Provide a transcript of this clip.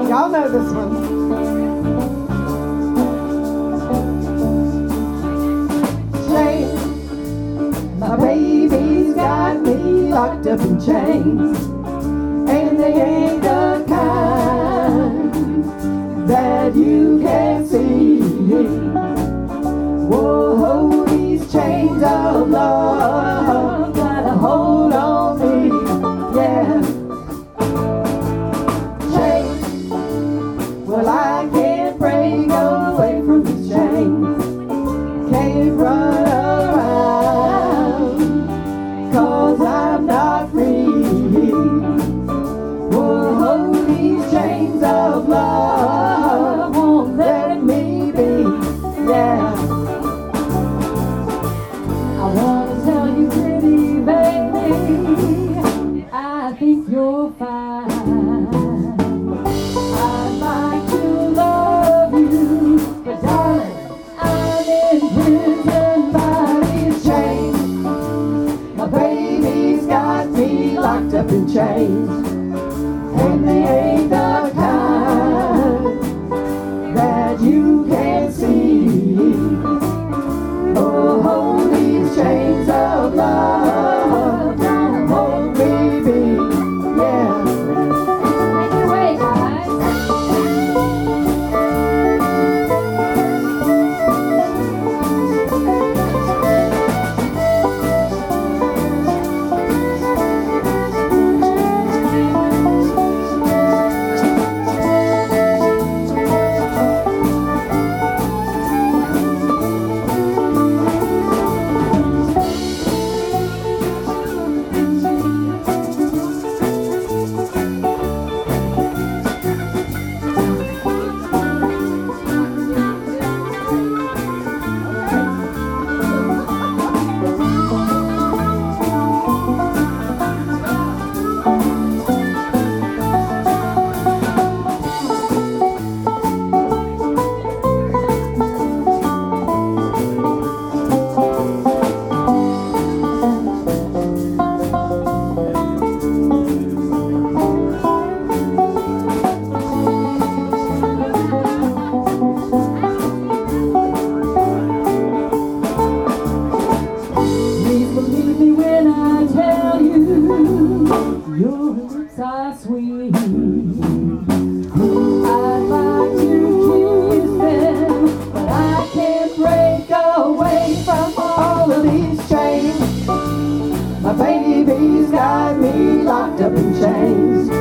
Y'all know this one. My baby's got me locked up in chains, and they ain't the kind that you can see. Whoa, these chains of love got a hold on me, yeah. Chains, well I can't break away from these chains, can't run around, 'cause I'm not free. Whoa, these chains of love won't let me be, yeah. I wanna tell you, pretty baby, I think you're fine. I'd like to love you, but darling, I'm in prison by these chains. My baby's got me locked up in chains, and they ain't the kind that you can see. Oh, these chains of love don't hold me be, yeah. Take it away, guys. Please believe me when I tell you, your lips are sweet. I'd like to kiss them, but I can't break away from all of these chains. My baby's got me locked up in chains,